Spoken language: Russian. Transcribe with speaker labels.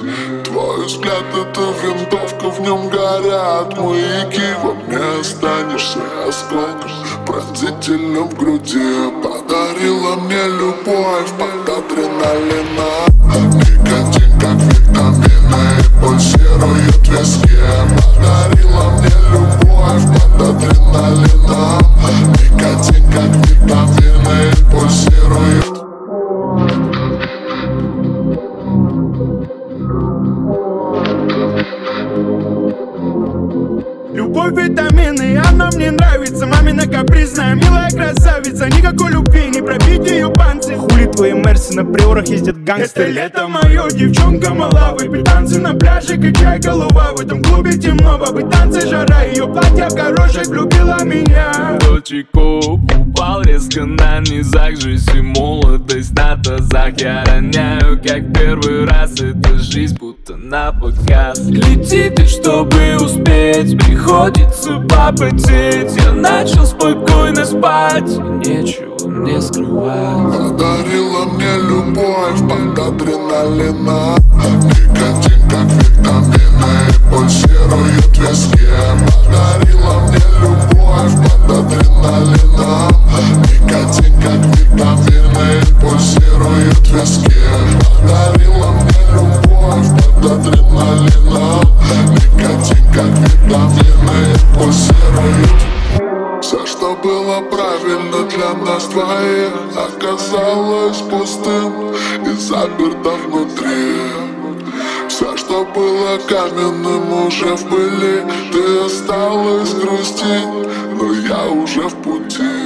Speaker 1: Твой взгляд — это винтовка, в нем горят маяки. Во мне останешься осколком, пронзительным в груди. Подарила мне любовь под адреналином. Никотин как витамины пульсирует в виске. Подарила мне любовь под адреналином. Никотин как витамины пульсирует.
Speaker 2: Любовь, витамины, она мне нравится. Мамина капризная, милая красавица. Никакой любви, не пробить ее панцирь. Хули твои мерси, на приорах ездят гангстеры. Это лето мое, девчонка мала. Выпить танцы на пляже, качай голова. В этом клубе темно, бабы танцы, жара. Ее платье в горошек влюбила меня.
Speaker 3: Дочек упал резко на низах. Жизнь и молодость на тазах. Я роняю, как первый раз. Эта жизнь будто на показ. Летит, и чтобы успеть, приходится попотеть. Я начал спокойно спать, нечего мне скрывать.
Speaker 1: Подарила мне любовь под адреналином. Никотин как витамины пульсирует в виске. Подарила мне любовь под адреналином. Никотин как витамины пульсирует в виске. Подарила мне любовь под адреналином. Никотин как витамины пульсирует. Все, что было правильно для нас двоих, оказалось пустым и заперто внутри. Все, что было каменным, уже в пыли. Ты осталась грустить, но я уже в пути.